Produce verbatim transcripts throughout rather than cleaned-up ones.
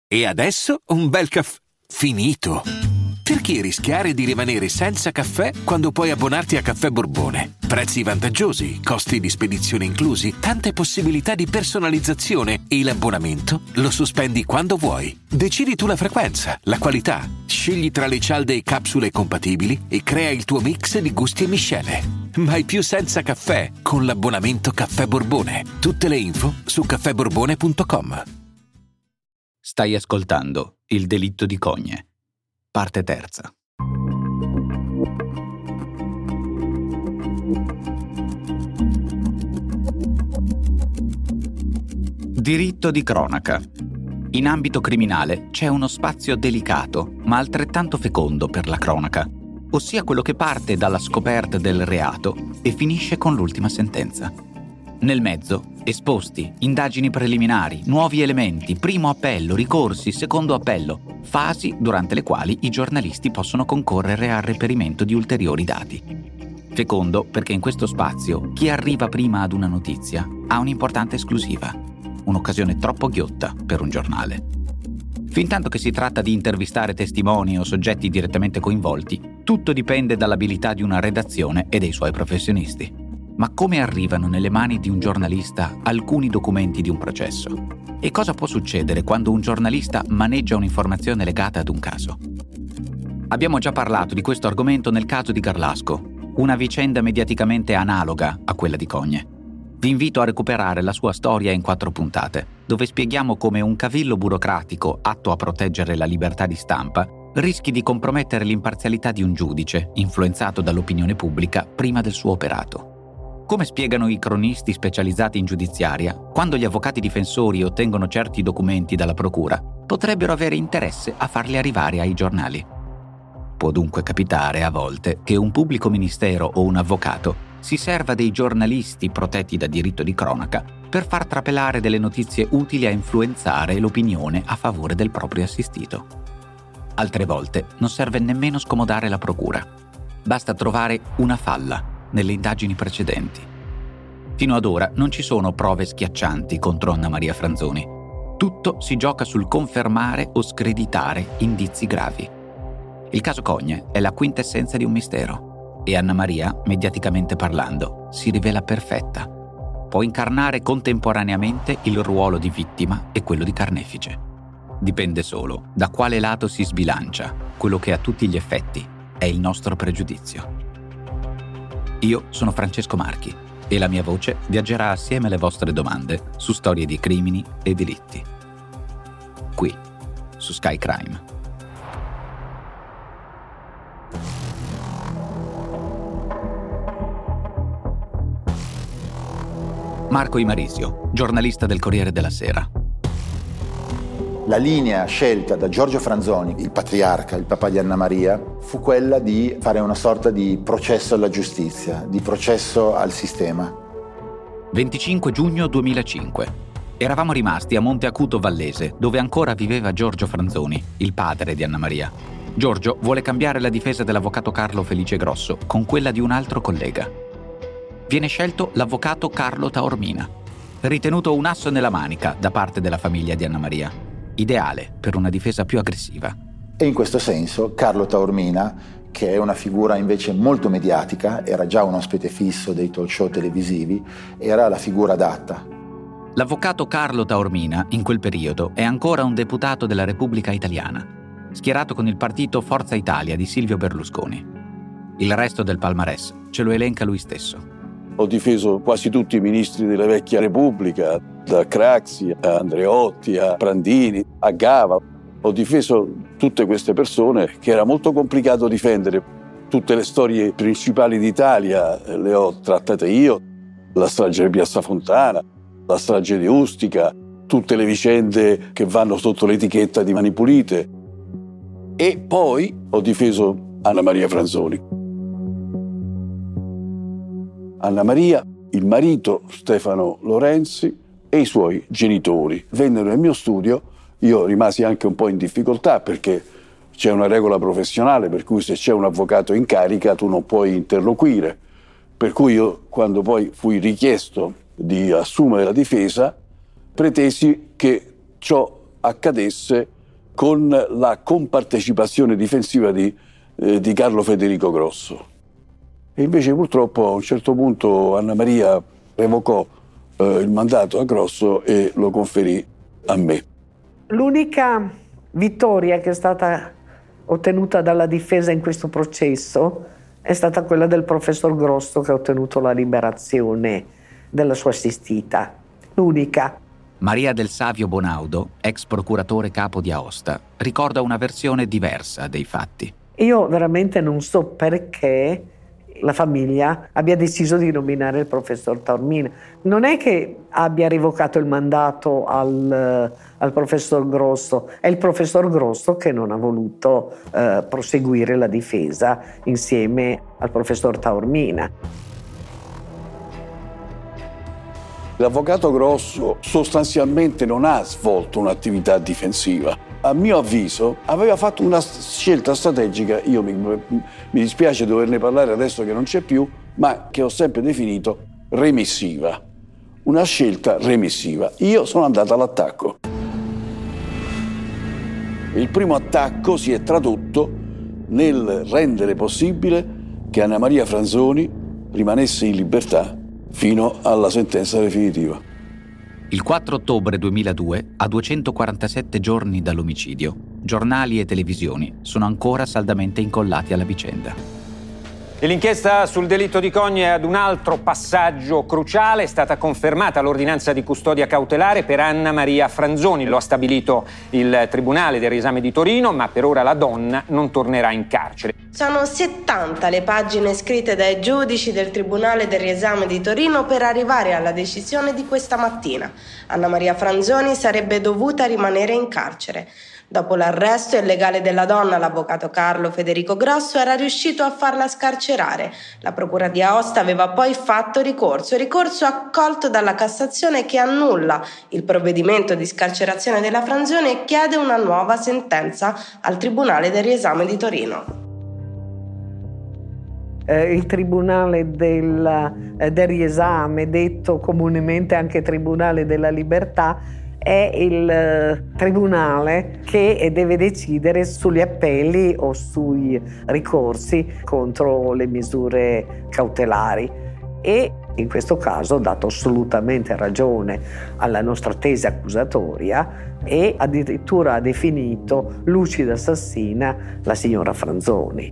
E adesso un bel caffè finito. Perché rischiare di rimanere senza caffè quando puoi abbonarti a Caffè Borbone? Prezzi vantaggiosi, costi di spedizione inclusi, tante possibilità di personalizzazione e l'abbonamento lo sospendi quando vuoi. Decidi tu la frequenza, la qualità, scegli tra le cialde e capsule compatibili e crea il tuo mix di gusti e miscele. Mai più senza caffè con l'abbonamento Caffè Borbone. Tutte le info su caffè borbone punto com. Stai ascoltando Il delitto di Cogne, parte terza. Diritto di cronaca. In ambito criminale c'è uno spazio delicato, ma altrettanto fecondo per la cronaca, ossia quello che parte dalla scoperta del reato e finisce con l'ultima sentenza. Nel mezzo, esposti, indagini preliminari, nuovi elementi, primo appello, ricorsi, secondo appello, fasi durante le quali i giornalisti possono concorrere al reperimento di ulteriori dati. Fecondo perché in questo spazio chi arriva prima ad una notizia ha un'importante esclusiva, un'occasione troppo ghiotta per un giornale. Fintanto che si tratta di intervistare testimoni o soggetti direttamente coinvolti, tutto dipende dall'abilità di una redazione e dei suoi professionisti. Ma come arrivano nelle mani di un giornalista alcuni documenti di un processo? E cosa può succedere quando un giornalista maneggia un'informazione legata ad un caso? Abbiamo già parlato di questo argomento nel caso di Garlasco, una vicenda mediaticamente analoga a quella di Cogne. Vi invito a recuperare la sua storia in quattro puntate, dove spieghiamo come un cavillo burocratico atto a proteggere la libertà di stampa rischi di compromettere l'imparzialità di un giudice, influenzato dall'opinione pubblica prima del suo operato. Come spiegano i cronisti specializzati in giudiziaria, quando gli avvocati difensori ottengono certi documenti dalla procura, potrebbero avere interesse a farli arrivare ai giornali. Può dunque capitare a volte che un pubblico ministero o un avvocato si serva dei giornalisti protetti da diritto di cronaca per far trapelare delle notizie utili a influenzare l'opinione a favore del proprio assistito. Altre volte non serve nemmeno scomodare la procura. Basta trovare una falla nelle indagini precedenti. Fino ad ora non ci sono prove schiaccianti contro Anna Maria Franzoni. Tutto si gioca sul confermare o screditare indizi gravi. Il caso Cogne è la quintessenza di un mistero e Anna Maria, mediaticamente parlando, si rivela perfetta. Può incarnare contemporaneamente il ruolo di vittima e quello di carnefice. Dipende solo da quale lato si sbilancia quello che a tutti gli effetti è il nostro pregiudizio. Io sono Francesco Marchi e la mia voce viaggerà assieme alle vostre domande su storie di crimini e delitti. Qui, su Sky Crime. Marco Imarisio, giornalista del Corriere della Sera. La linea scelta da Giorgio Franzoni, il patriarca, il papà di Anna Maria, fu quella di fare una sorta di processo alla giustizia, di processo al sistema. venticinque giugno duemilacinque. Eravamo rimasti a Monte Acuto Vallese, dove ancora viveva Giorgio Franzoni, il padre di Anna Maria. Giorgio vuole cambiare la difesa dell'avvocato Carlo Felice Grosso con quella di un altro collega. Viene scelto l'avvocato Carlo Taormina, ritenuto un asso nella manica da parte della famiglia di Anna Maria. Ideale per una difesa più aggressiva. E in questo senso Carlo Taormina, che è una figura invece molto mediatica, era già un ospite fisso dei talk show televisivi, era la figura adatta. L'avvocato Carlo Taormina, in quel periodo, è ancora un deputato della Repubblica Italiana, schierato con il partito Forza Italia di Silvio Berlusconi. Il resto del palmarès ce lo elenca lui stesso. Ho difeso quasi tutti i ministri della vecchia Repubblica, da Craxi a Andreotti, a Prandini, a Gava. Ho difeso tutte queste persone che era molto complicato difendere. Tutte le storie principali d'Italia le ho trattate io, la strage di Piazza Fontana, la strage di Ustica, tutte le vicende che vanno sotto l'etichetta di Mani Pulite. E poi ho difeso Anna Maria Franzoni. Anna Maria, il marito Stefano Lorenzi e i suoi genitori vennero nel mio studio. Io rimasi anche un po' in difficoltà perché c'è una regola professionale per cui se c'è un avvocato in carica tu non puoi interloquire. Per cui io, quando poi fui richiesto di assumere la difesa, pretesi che ciò accadesse con la compartecipazione difensiva di, eh, di Carlo Federico Grosso. E invece purtroppo a un certo punto Anna Maria revocò eh, il mandato a Grosso e lo conferì a me. L'unica vittoria che è stata ottenuta dalla difesa in questo processo è stata quella del professor Grosso, che ha ottenuto la liberazione della sua assistita. L'unica. Maria del Savio Bonaudo, ex procuratore capo di Aosta, ricorda una versione diversa dei fatti. Io veramente non so perché la famiglia abbia deciso di nominare il professor Taormina. Non è che abbia revocato il mandato al, al professor Grosso, è il professor Grosso che non ha voluto eh, proseguire la difesa insieme al professor Taormina. L'avvocato Grosso sostanzialmente non ha svolto un'attività difensiva. A mio avviso aveva fatto una scelta strategica, io mi, mi dispiace doverne parlare adesso che non c'è più, ma che ho sempre definito remissiva. Una scelta remissiva. Io sono andato all'attacco. Il primo attacco si è tradotto nel rendere possibile che Anna Maria Franzoni rimanesse in libertà fino alla sentenza definitiva. Il quattro ottobre duemiladue, a duecentoquarantasette giorni dall'omicidio, giornali e televisioni sono ancora saldamente incollati alla vicenda. E l'inchiesta sul delitto di Cogne è ad un altro passaggio cruciale. È stata confermata l'ordinanza di custodia cautelare per Anna Maria Franzoni. Lo ha stabilito il Tribunale del Riesame di Torino, ma per ora la donna non tornerà in carcere. Sono settanta le pagine scritte dai giudici del Tribunale del Riesame di Torino per arrivare alla decisione di questa mattina. Anna Maria Franzoni sarebbe dovuta rimanere in carcere. Dopo l'arresto illegale della donna, l'avvocato Carlo Federico Grosso era riuscito a farla scarcerare. La procura di Aosta aveva poi fatto ricorso, ricorso accolto dalla Cassazione, che annulla il provvedimento di scarcerazione della Franzoni e chiede una nuova sentenza al Tribunale del Riesame di Torino. Eh, il Tribunale del, eh, del Riesame, detto comunemente anche Tribunale della Libertà, è il eh, tribunale che deve decidere sugli appelli o sui ricorsi contro le misure cautelari, e in questo caso ha dato assolutamente ragione alla nostra tesi accusatoria e addirittura ha definito lucida assassina la signora Franzoni.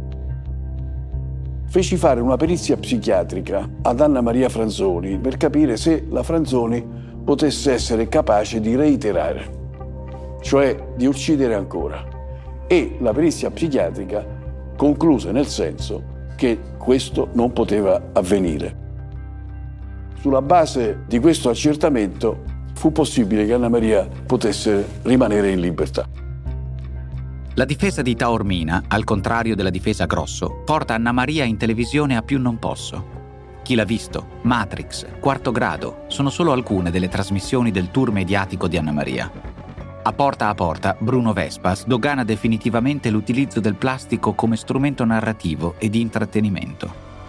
Feci fare una perizia psichiatrica ad Anna Maria Franzoni per capire se la Franzoni potesse essere capace di reiterare, cioè di uccidere ancora. E la perizia psichiatrica concluse nel senso che questo non poteva avvenire. Sulla base di questo accertamento fu possibile che Anna Maria potesse rimanere in libertà. La difesa di Taormina, al contrario della difesa Grosso, porta Anna Maria in televisione a più non posso. Chi l'ha visto? Matrix, Quarto Grado, sono solo alcune delle trasmissioni del tour mediatico di Anna Maria. A Porta a Porta, Bruno Vespa sdogana definitivamente l'utilizzo del plastico come strumento narrativo e di intrattenimento.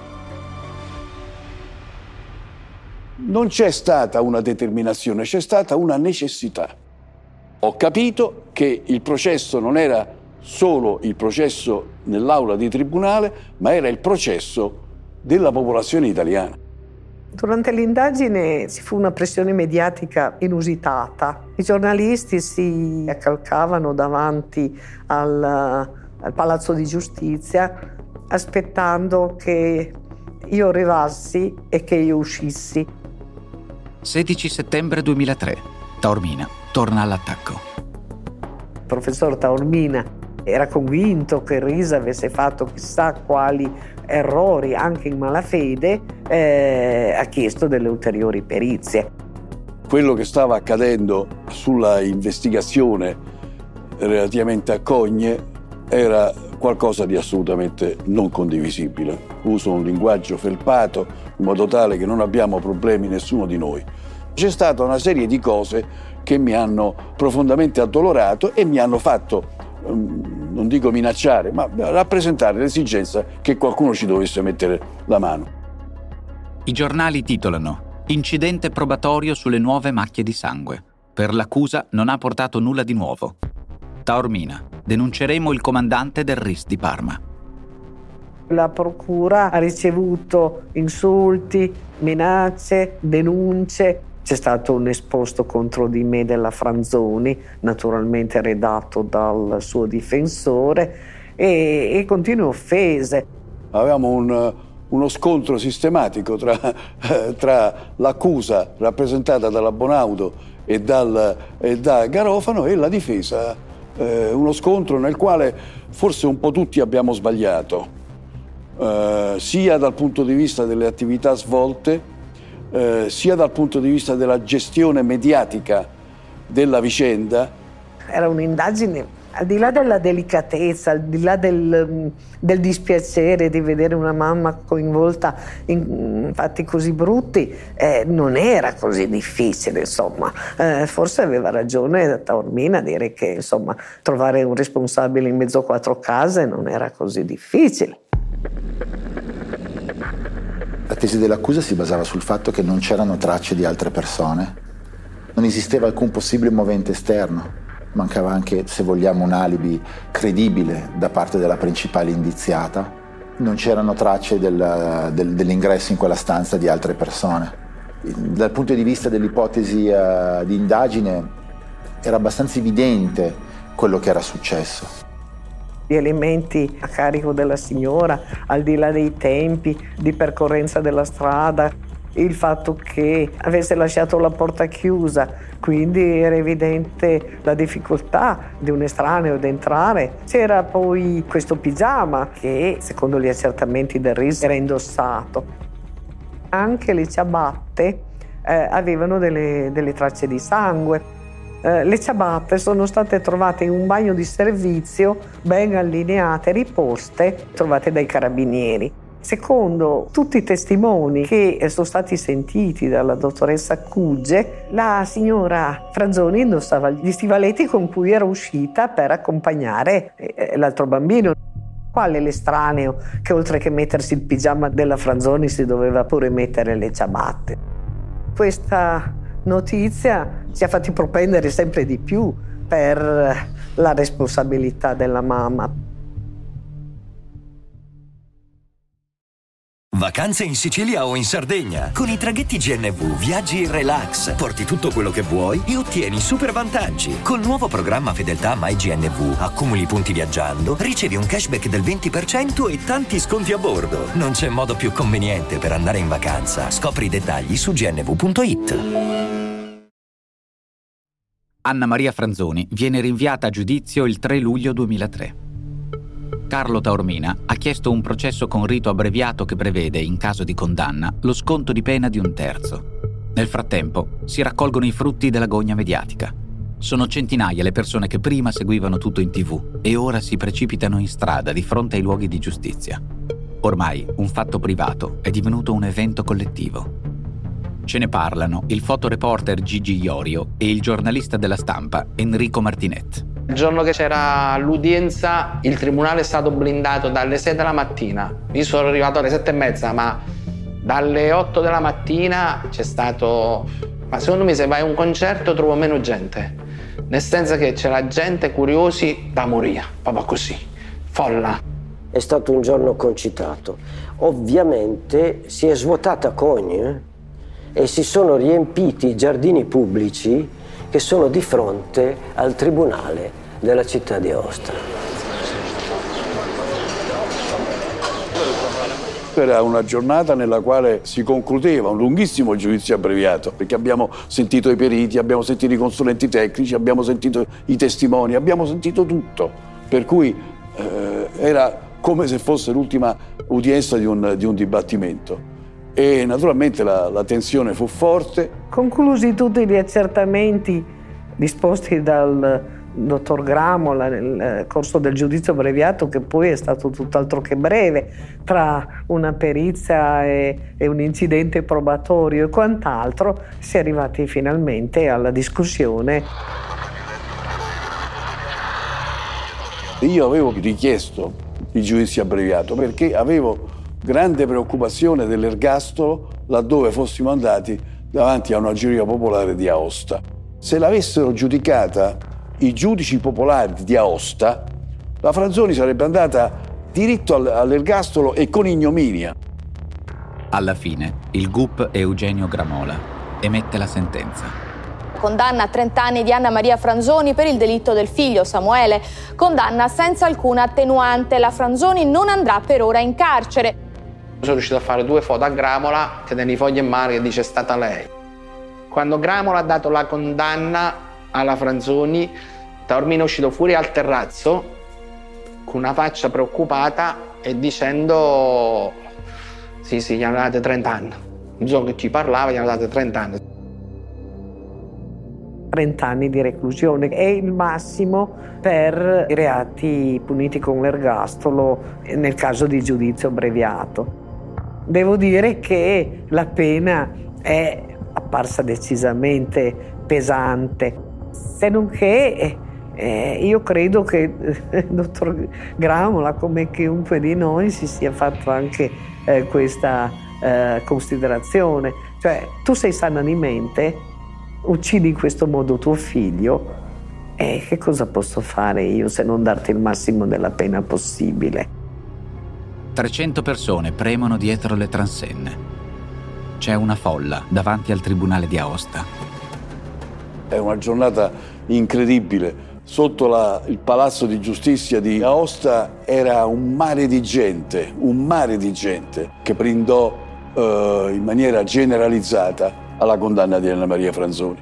Non c'è stata una determinazione, c'è stata una necessità. Ho capito che il processo non era solo il processo nell'aula di tribunale, ma era il processo della popolazione italiana. Durante l'indagine ci fu una pressione mediatica inusitata. I giornalisti si accalcavano davanti al, al Palazzo di Giustizia aspettando che io arrivassi e che io uscissi. sedici settembre duemilatré. Taormina torna all'attacco. Il professor Taormina era convinto che Risa avesse fatto chissà quali errori anche in malafede, eh, ha chiesto delle ulteriori perizie. Quello che stava accadendo sulla investigazione relativamente a Cogne era qualcosa di assolutamente non condivisibile. Uso un linguaggio felpato in modo tale che non abbiamo problemi nessuno di noi. C'è stata una serie di cose che mi hanno profondamente addolorato e mi hanno fatto, non dico minacciare, ma rappresentare l'esigenza che qualcuno ci dovesse mettere la mano. I giornali titolano «Incidente probatorio sulle nuove macchie di sangue. Per l'accusa non ha portato nulla di nuovo». Taormina. Denunceremo il comandante del R I S di Parma. La procura ha ricevuto insulti, minacce, denunce. C'è stato un esposto contro di me della Franzoni, naturalmente redatto dal suo difensore, e, e continue offese. Avevamo un, uno scontro sistematico tra, tra l'accusa rappresentata dalla Bonaudo e, dal, e da Garofano e la difesa, eh, uno scontro nel quale forse un po' tutti abbiamo sbagliato. Uh, sia dal punto di vista delle attività svolte, uh, sia dal punto di vista della gestione mediatica della vicenda. Era un'indagine, al di là della delicatezza, al di là del, del dispiacere di vedere una mamma coinvolta in fatti così brutti, eh, non era così difficile, insomma. Eh, forse aveva ragione Taormina a dire che, insomma, trovare un responsabile in mezzo a quattro case non era così difficile. La tesi dell'accusa si basava sul fatto che non c'erano tracce di altre persone, non esisteva alcun possibile movente esterno, mancava anche, se vogliamo, un alibi credibile da parte della principale indiziata, non c'erano tracce del, del, dell'ingresso in quella stanza di altre persone. Dal punto di vista dell'ipotesi uh, di indagine era abbastanza evidente quello che era successo. Gli elementi a carico della signora, al di là dei tempi di percorrenza della strada, il fatto che avesse lasciato la porta chiusa, quindi era evidente la difficoltà di un estraneo ad entrare. C'era poi questo pigiama che, secondo gli accertamenti del R I S, era indossato. Anche le ciabatte eh, avevano delle, delle tracce di sangue. Eh, le ciabatte sono state trovate in un bagno di servizio, ben allineate, riposte, trovate dai carabinieri. Secondo tutti i testimoni che sono stati sentiti dalla dottoressa Cugge, la signora Franzoni indossava gli stivaletti con cui era uscita per accompagnare eh, l'altro bambino. Quale l'estraneo che oltre che mettersi il pigiama della Franzoni si doveva pure mettere le ciabatte? Questa notizia ci ha fatti propendere sempre di più per la responsabilità della mamma. Vacanze in Sicilia o in Sardegna. Con i traghetti G N V viaggi in relax, porti tutto quello che vuoi e ottieni super vantaggi. Col nuovo programma Fedeltà MyGNV accumuli punti viaggiando, ricevi un cashback del venti per cento e tanti sconti a bordo. Non c'è modo più conveniente per andare in vacanza. Scopri i dettagli su g n v punto i t. Anna Maria Franzoni viene rinviata a giudizio il tre luglio duemilatré. Carlo Taormina ha chiesto un processo con rito abbreviato che prevede, in caso di condanna, lo sconto di pena di un terzo. Nel frattempo si raccolgono i frutti della gogna mediatica. Sono centinaia le persone che prima seguivano tutto in tivù e ora si precipitano in strada di fronte ai luoghi di giustizia. Ormai un fatto privato è divenuto un evento collettivo. Ce ne parlano il fotoreporter Gigi Iorio e il giornalista della Stampa Enrico Martinet. Il giorno che c'era l'udienza, il tribunale è stato blindato dalle sei della mattina. Io sono arrivato alle sette e mezza, ma dalle otto della mattina c'è stato... Ma secondo me se vai a un concerto trovo meno gente. Nel senso che c'era gente curiosi da morire, proprio così, folla. È stato un giorno concitato. Ovviamente si è svuotata Cogne e si sono riempiti i giardini pubblici che sono di fronte al tribunale della città di Aosta. Era una giornata nella quale si concludeva un lunghissimo giudizio abbreviato, perché abbiamo sentito i periti, abbiamo sentito i consulenti tecnici, abbiamo sentito i testimoni, abbiamo sentito tutto. Per cui eh, era come se fosse l'ultima udienza di un, di un dibattimento. E naturalmente la, la tensione fu forte. Conclusi tutti gli accertamenti disposti dal dottor Gramola nel corso del giudizio abbreviato, che poi è stato tutt'altro che breve, tra una perizia e, e un incidente probatorio e quant'altro, si è arrivati finalmente alla discussione. Io avevo richiesto il giudizio abbreviato perché avevo grande preoccupazione dell'ergastolo laddove fossimo andati davanti a una giuria popolare di Aosta. Se l'avessero giudicata i giudici popolari di Aosta, la Franzoni sarebbe andata diritto all'ergastolo e con ignominia. Alla fine, il G U P Eugenio Gramola emette la sentenza. Condanna a trenta anni di Anna Maria Franzoni per il delitto del figlio Samuele. Condanna senza alcuna attenuante. La Franzoni non andrà per ora in carcere. Sono riuscito a fare due foto a Gramola, che nei fogli in mano che dice è stata lei. Quando Gramola ha dato la condanna alla Franzoni, Taormina è uscito fuori al terrazzo con una faccia preoccupata e dicendo sì sì, gli hanno dato trenta anni. Non so che ci parlava, gli hanno dato trenta anni. trenta anni di reclusione è il massimo per i reati puniti con l'ergastolo nel caso di giudizio abbreviato. Devo dire che la pena è apparsa decisamente pesante, se non che eh, io credo che il dottor Gramola, come chiunque di noi, si sia fatto anche eh, questa eh, considerazione, cioè tu sei sana di mente, uccidi in questo modo tuo figlio, e che cosa posso fare io se non darti il massimo della pena possibile? trecento persone premono dietro le transenne. C'è una folla davanti al tribunale di Aosta. È una giornata incredibile. Sotto la, il palazzo di giustizia di Aosta era un mare di gente, un mare di gente che brindò eh, in maniera generalizzata alla condanna di Anna Maria Franzoni.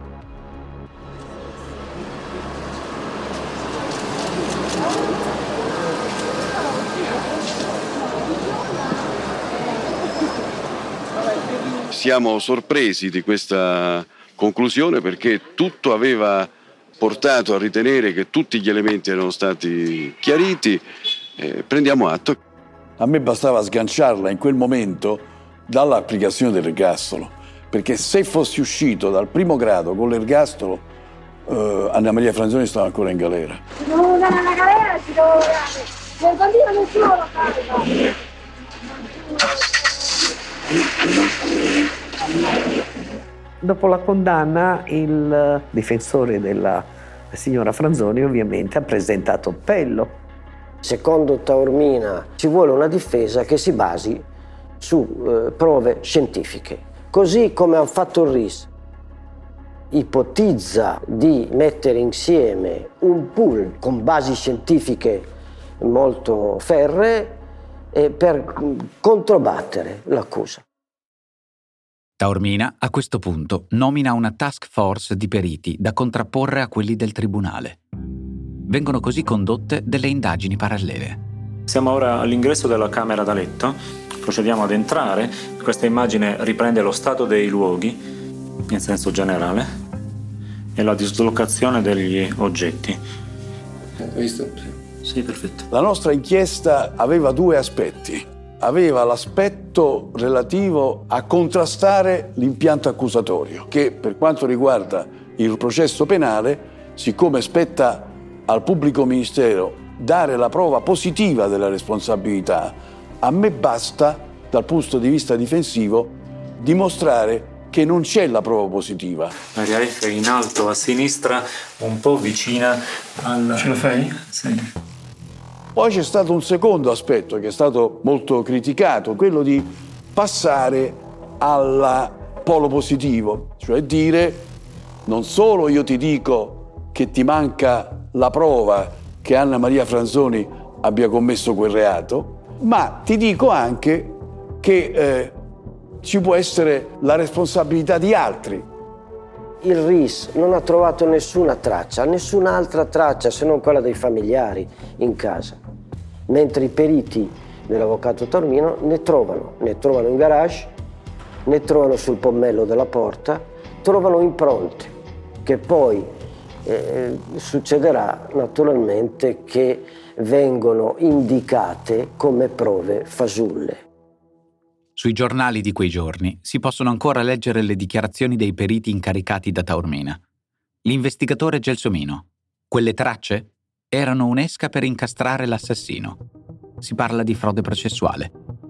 Siamo sorpresi di questa conclusione perché tutto aveva portato a ritenere che tutti gli elementi erano stati chiariti. Eh, prendiamo atto. A me bastava sganciarla in quel momento dall'applicazione dell'ergastolo, perché se fossi uscito dal primo grado con l'ergastolo, eh, Anna Maria Franzoni stava ancora in galera. Ci devo dare alla galera, ci devo dare. Nel bambino nessuno lo fa. Dopo la condanna, il difensore della signora Franzoni ovviamente ha presentato appello. Secondo Taormina ci vuole una difesa che si basi su eh, prove scientifiche. Così come hanno fatto il R I S, ipotizza di mettere insieme un pool con basi scientifiche molto ferree eh, per controbattere l'accusa. Taormina, a questo punto, nomina una task force di periti da contrapporre a quelli del tribunale. Vengono così condotte delle indagini parallele. Siamo ora all'ingresso della camera da letto, procediamo ad entrare. Questa immagine riprende lo stato dei luoghi, in senso generale, e la dislocazione degli oggetti. Hai visto? Sì, perfetto. La nostra inchiesta aveva due aspetti. Aveva l'aspetto relativo a contrastare l'impianto accusatorio, che per quanto riguarda il processo penale, siccome spetta al pubblico ministero dare la prova positiva della responsabilità, a me basta, dal punto di vista difensivo, dimostrare che non c'è la prova positiva. Area F in alto a sinistra, un po' vicina al... Ce la fai? Sì. Poi c'è stato un secondo aspetto che è stato molto criticato, quello di passare al polo positivo, cioè dire non solo io ti dico che ti manca la prova che Anna Maria Franzoni abbia commesso quel reato, ma ti dico anche che eh, ci può essere la responsabilità di altri. Il R I S non ha trovato nessuna traccia, nessun'altra traccia se non quella dei familiari in casa, mentre i periti dell'avvocato Taormina ne trovano, ne trovano in garage, ne trovano sul pommello della porta, trovano impronte, che poi eh, succederà naturalmente che vengono indicate come prove fasulle. Sui giornali di quei giorni si possono ancora leggere le dichiarazioni dei periti incaricati da Taormina. L'investigatore Gelsomino. Quelle tracce erano un'esca per incastrare l'assassino. Si parla di frode processuale.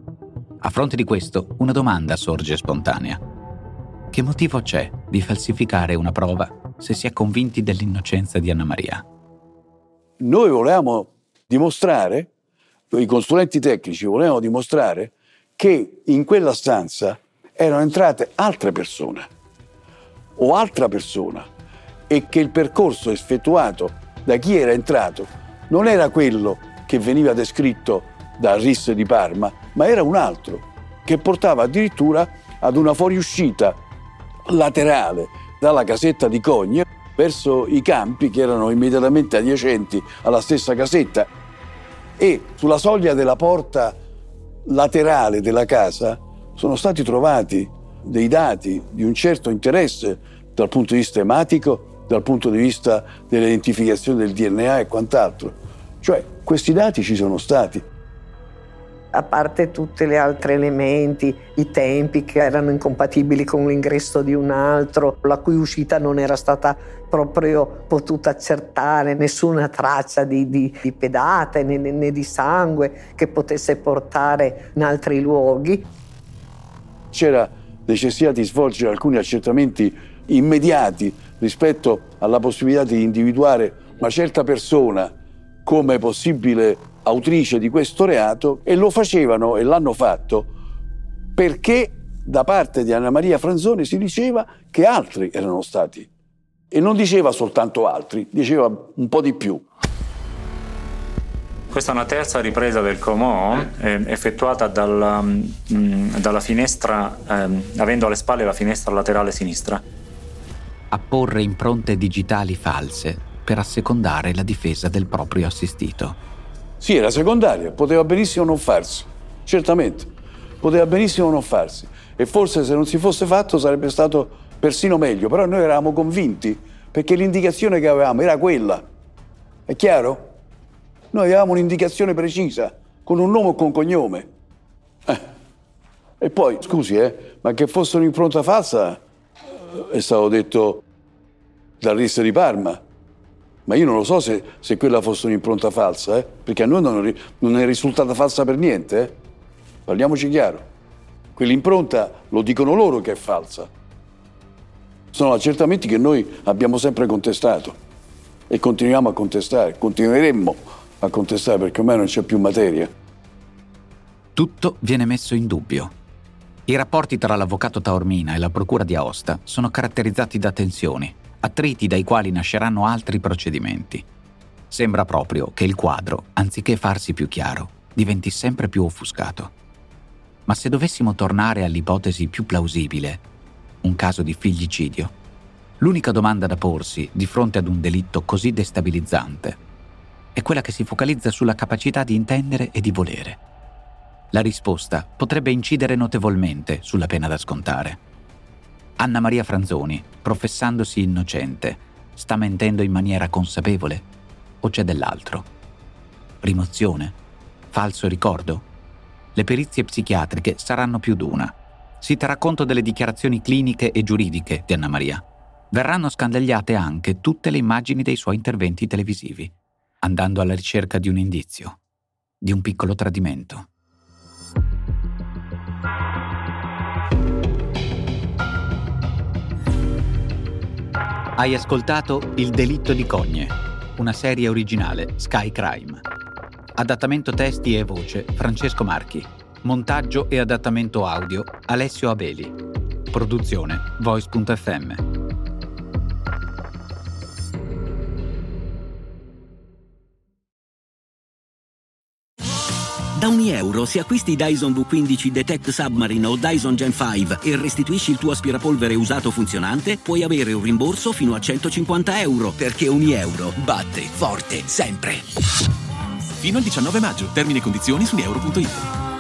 A fronte di questo, una domanda sorge spontanea. Che motivo c'è di falsificare una prova se si è convinti dell'innocenza di Anna Maria. Noi volevamo dimostrare, i consulenti tecnici volevano dimostrare che in quella stanza erano entrate altre persone o altra persona e che il percorso effettuato da chi era entrato non era quello che veniva descritto da Ris di Parma, ma era un altro, che portava addirittura ad una fuoriuscita laterale dalla casetta di Cogne verso i campi che erano immediatamente adiacenti alla stessa casetta, e sulla soglia della porta laterale della casa sono stati trovati dei dati di un certo interesse dal punto di vista ematico, dal punto di vista dell'identificazione del D N A e quant'altro. Cioè, questi dati ci sono stati. A parte tutti gli altri elementi, i tempi che erano incompatibili con l'ingresso di un altro, la cui uscita non era stata proprio potuta accertare, nessuna traccia di, di, di pedate né, né di sangue che potesse portare in altri luoghi. C'era necessità di svolgere alcuni accertamenti immediati rispetto alla possibilità di individuare una certa persona come possibile autrice di questo reato, e lo facevano e l'hanno fatto perché da parte di Anna Maria Franzoni si diceva che altri erano stati, e non diceva soltanto altri, diceva un po' di più. Questa è una terza ripresa del Comò, eh, effettuata dalla, mh, dalla finestra, eh, avendo alle spalle la finestra laterale sinistra. Apporre impronte digitali false per assecondare la difesa del proprio assistito. Sì, era secondaria, poteva benissimo non farsi, certamente, poteva benissimo non farsi, e forse se non si fosse fatto sarebbe stato persino meglio, però noi eravamo convinti perché l'indicazione che avevamo era quella, è chiaro? Noi avevamo un'indicazione precisa, con un nome o con cognome. Eh. E poi, scusi, eh, ma che fosse un'impronta falsa è stato detto dal Ris di Parma. Ma io non lo so se, se quella fosse un'impronta falsa, eh? Perché a noi non, non è risultata falsa per niente. Eh? Parliamoci chiaro. Quell'impronta lo dicono loro che è falsa. Sono accertamenti che noi abbiamo sempre contestato e continuiamo a contestare, continueremmo a contestare perché ormai non c'è più materia. Tutto viene messo in dubbio. I rapporti tra l'avvocato Taormina e la procura di Aosta sono caratterizzati da tensioni, attriti dai quali nasceranno altri procedimenti. Sembra proprio che il quadro, anziché farsi più chiaro, diventi sempre più offuscato. Ma se dovessimo tornare all'ipotesi più plausibile, un caso di figlicidio, l'unica domanda da porsi di fronte ad un delitto così destabilizzante è quella che si focalizza sulla capacità di intendere e di volere. La risposta potrebbe incidere notevolmente sulla pena da scontare. Anna Maria Franzoni, professandosi innocente, sta mentendo in maniera consapevole o c'è dell'altro? Rimozione? Falso ricordo? Le perizie psichiatriche saranno più d'una. Si terrà conto delle dichiarazioni cliniche e giuridiche di Anna Maria. Verranno scandagliate anche tutte le immagini dei suoi interventi televisivi, andando alla ricerca di un indizio, di un piccolo tradimento. Hai ascoltato Il delitto di Cogne, una serie originale Sky Crime. Adattamento testi e voce Francesco Marchi. Montaggio e adattamento audio Alessio Abeli. Produzione Voice punto effe emme. Da ogni euro, se acquisti Dyson V quindici Detect Submarine o Dyson Gen cinque e restituisci il tuo aspirapolvere usato funzionante, puoi avere un rimborso fino a centocinquanta euro, perché ogni euro batte forte sempre. Fino al diciannove maggio. Termini e condizioni su euro punto it.